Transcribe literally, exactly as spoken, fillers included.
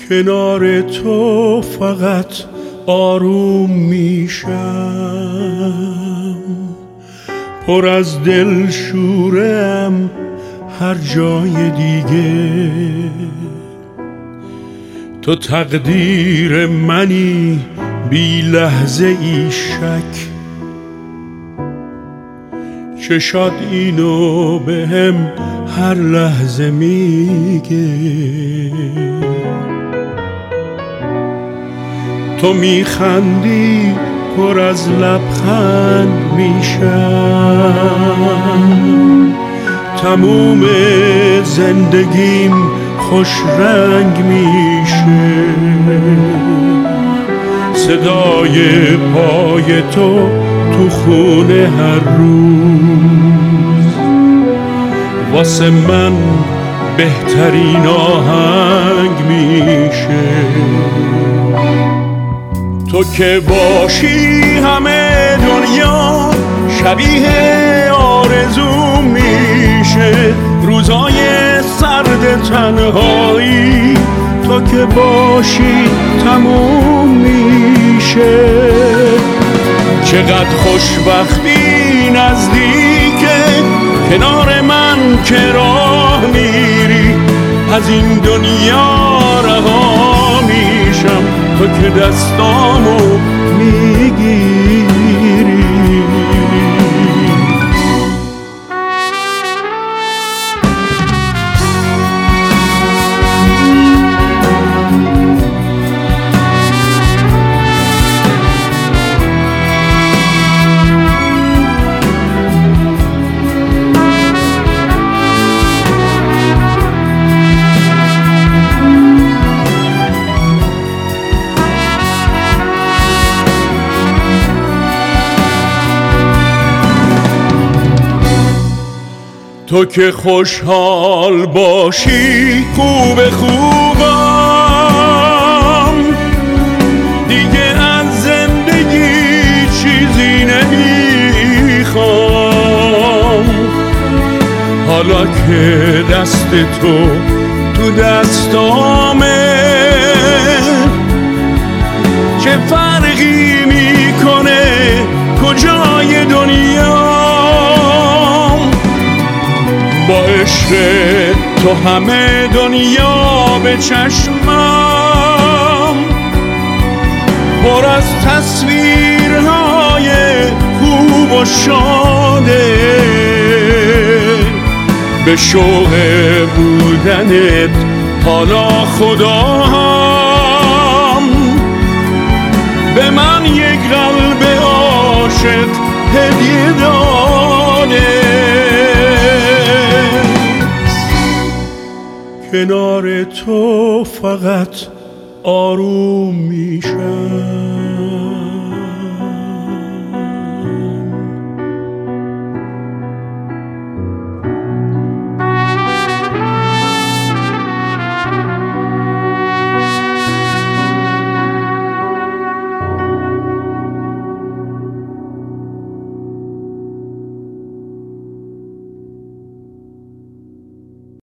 کنار تو فقط آروم میشم، پر از دل شورم هر جای دیگه. تو تقدیر منی بی لحظه ای شک، چشات اینو به هم هر لحظه میگه. تو میخندی پر از لبخند میشم، تموم زندگیم خوش رنگ میشه. صدای پای تو تو خونه هر روز واسه من بهترین آهنگ میشه. تو که باشی همه دنیا شبیه آرزو میشه. روزای سرد تنهایی تو که باشی تموم میشه. چقدر خوشبختی نزدیکه کنار من که راه میری. از این دنیا رها میشم تو که دستامو میگیری. تو که خوشحال باشی خوب خوبم، دیگه از زندگی چیزی نمیخوام. حالا که دست تو تو دستامه چه فرقی میکنه کجای دنیا. با عشق تو همه دنیا به چشمم پر از تصویرهای خوب و شاده. به شوق بودنت حالا خدا هم به من یک قلب عاشق هدیه داده. کنار تو فقط آروم میشم.